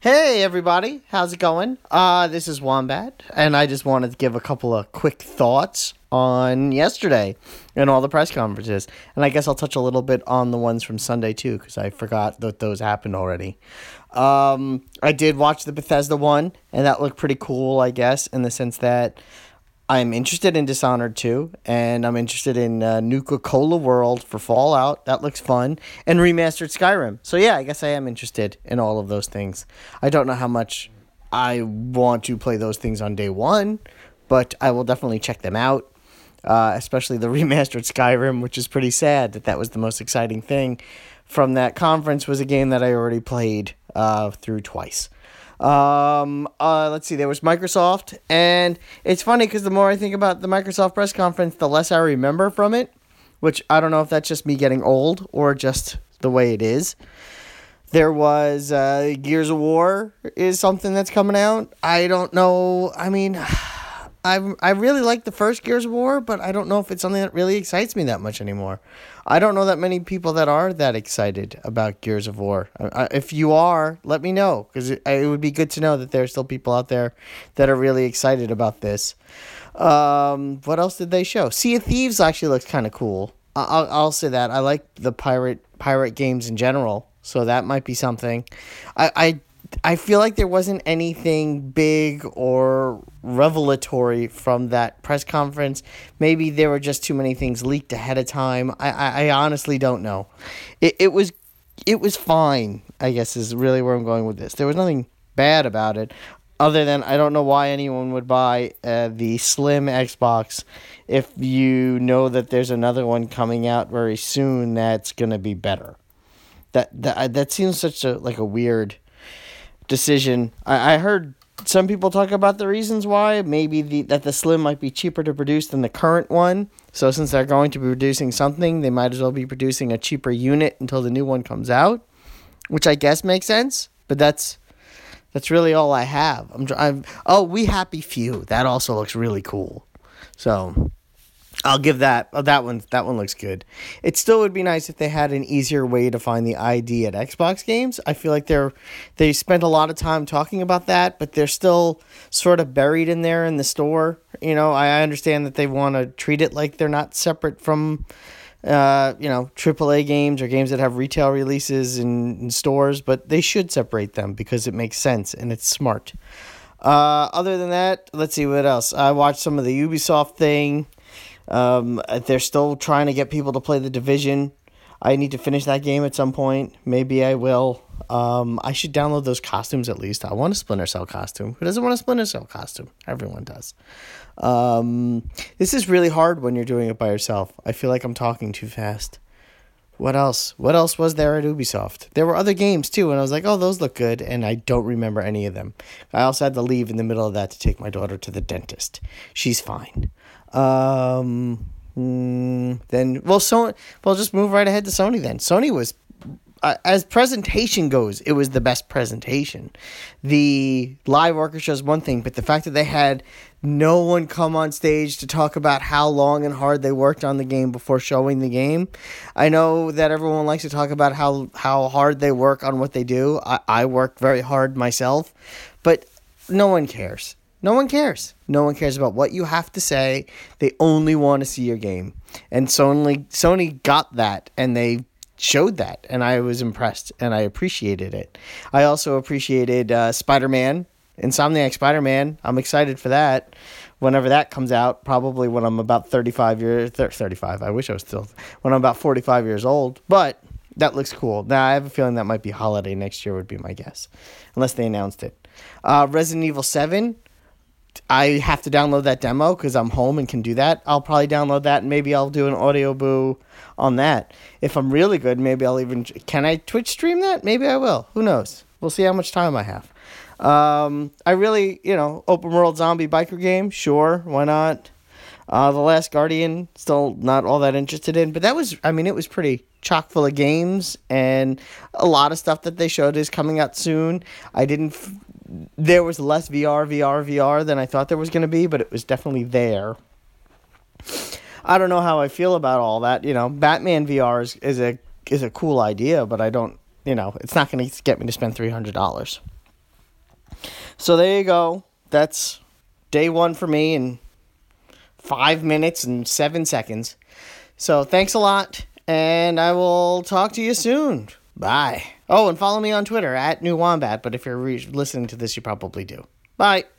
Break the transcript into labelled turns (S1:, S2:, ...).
S1: Hey everybody, how's it going? This is Wombat, and I just wanted to give a couple of quick thoughts on yesterday and all the press conferences. And I guess I'll touch a little bit on the ones from Sunday too, because I forgot that those happened already. I did watch the Bethesda one, and that looked pretty cool, I guess, in the sense that I'm interested in Dishonored 2, and I'm interested in Nuka-Cola World for Fallout. That looks fun. And remastered Skyrim. So yeah, I guess I am interested in all of those things. I don't know how much I want to play those things on day one, but I will definitely check them out. Especially the remastered Skyrim, which is pretty sad that was the most exciting thing from that conference, was a game that I already played through twice. Let's see, there was Microsoft, and it's funny because the more I think about the Microsoft press conference, the less I remember from it, which I don't know if that's just me getting old or just the way it is. There was, Gears of War is something that's coming out. I don't know, I mean, I really like the first Gears of War, but I don't know if it's something that really excites me that much anymore. I don't know that many people that are that excited about Gears of War. If you are, let me know, because it would be good to know that there are still people out there that are really excited about this. What else did they show? Sea of Thieves actually looks kind of cool. I'll say that. I like the pirate games in general, so that might be something. I feel like there wasn't anything big or revelatory from that press conference. Maybe there were just too many things leaked ahead of time. I honestly don't know. It was fine, I guess, is really where I'm going with this. There was nothing bad about it, other than I don't know why anyone would buy the Slim Xbox if you know that there's another one coming out very soon that's going to be better. That seems such a weird decision. I heard some people talk about the reasons why. Maybe that the Slim might be cheaper to produce than the current one. So since they're going to be producing something, they might as well be producing a cheaper unit until the new one comes out, which I guess makes sense. But that's really all I have. We Happy Few. That also looks really cool. So I'll give that one looks good. It still would be nice if they had an easier way to find the ID at Xbox games. I feel like they spent a lot of time talking about that, but they're still sort of buried in there in the store. You know, I understand that they want to treat it like they're not separate from AAA games or games that have retail releases in stores, but they should separate them because it makes sense and it's smart. Other than that, let's see what else. I watched some of the Ubisoft thing. They're still trying to get people to play The Division. I need to finish that game at some point. Maybe I will. I should download those costumes at least. I want a Splinter Cell costume. Who doesn't want a Splinter Cell costume? Everyone does. This is really hard when you're doing it by yourself. I feel like I'm talking too fast. What else? What else was there at Ubisoft? There were other games too, and I was like, oh, those look good, and I don't remember any of them. I also had to leave in the middle of that to take my daughter to the dentist. She's fine. Then we'll just move right ahead to Sony then. Sony was, as presentation goes, it was the best presentation. The live orchestra is one thing, but the fact that they had no one come on stage to talk about how long and hard they worked on the game before showing the game. I know that everyone likes to talk about how hard they work on what they do. I work very hard myself, but no one cares. No one cares. No one cares about what you have to say. They only want to see your game. And Sony got that, and they showed that, and I was impressed, and I appreciated it. I also appreciated Spider-Man, Insomniac Spider-Man. I'm excited for that whenever that comes out, probably when I'm about 35. I wish I was still. When I'm about 45 years old, but that looks cool. Now, I have a feeling that might be holiday next year would be my guess, unless they announced it. Resident Evil 7. I have to download that demo because I'm home and can do that. I'll probably download that, and maybe I'll do an audio boo on that. If I'm really good, maybe I'll even... Can I Twitch stream that? Maybe I will. Who knows? We'll see how much time I have. I really, open world zombie biker game. Sure, why not? The Last Guardian, still not all that interested in. But that was, it was pretty chock full of games, and a lot of stuff that they showed is coming out soon. There was less VR than I thought there was going to be, but it was definitely there. I don't know how I feel about all that. Batman VR is a cool idea, but I don't, it's not going to get me to spend $300. So there you go. That's day one for me in 5 minutes and 7 seconds. So thanks a lot, and I will talk to you soon. Bye. Oh, and follow me on Twitter at New Wombat, but if you're listening to this, you probably do. Bye.